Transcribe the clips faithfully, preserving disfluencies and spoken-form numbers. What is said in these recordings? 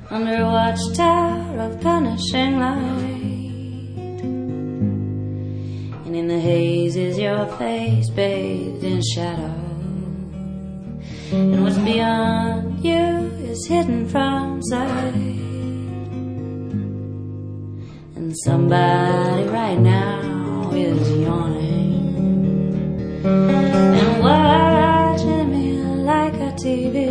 under a watchtower of punishing light, and in the haze is your face bathed in shadow, and what's beyond you is hidden from sight. And somebody right now is yawning and watching me like a T V.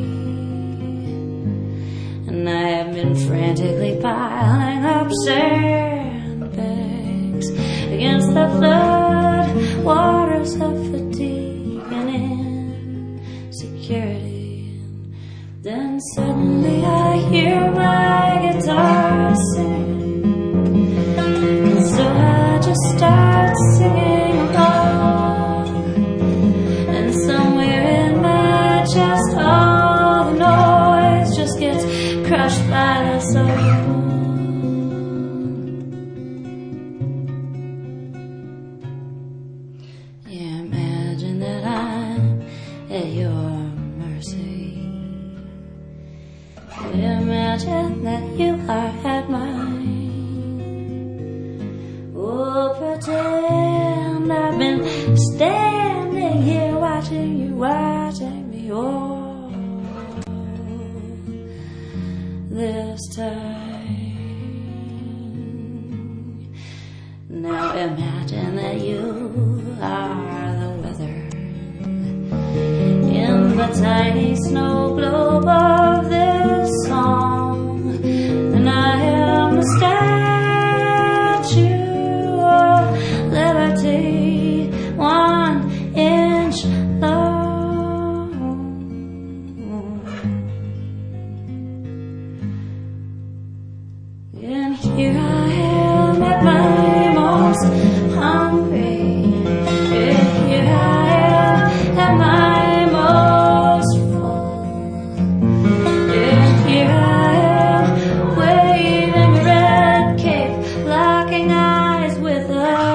And I have been frantically piling up sandbags against the flood waters of fatigue and insecurity. And then suddenly I hear my guitar sing. So I just start singing along, and somewhere in my chest all the noise just gets crushed by the song. Yeah, imagine that I'm at your mercy. Imagine that you are at mine. Oh, pretend I've been standing here watching you, watching me all this time. Now imagine that you are the weather in the tiny snow globe of this song, and I am the statue liberty, one inch long. And here I am at my most hungry, and here I am at my most full, and here I am waving a red cape, locking eyes with a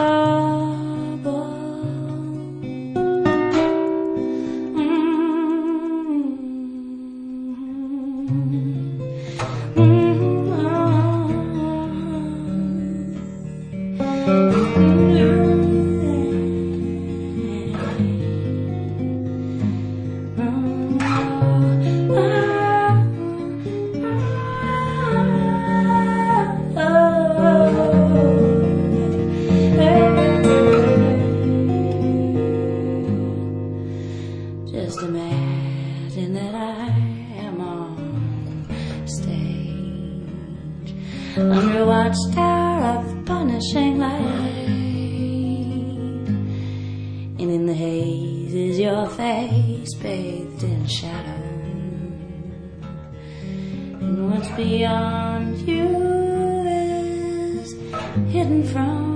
just imagine that I am on stage under a watchtower of punishing light, and in the haze is your face bathed in shadow, and what's beyond you is hidden from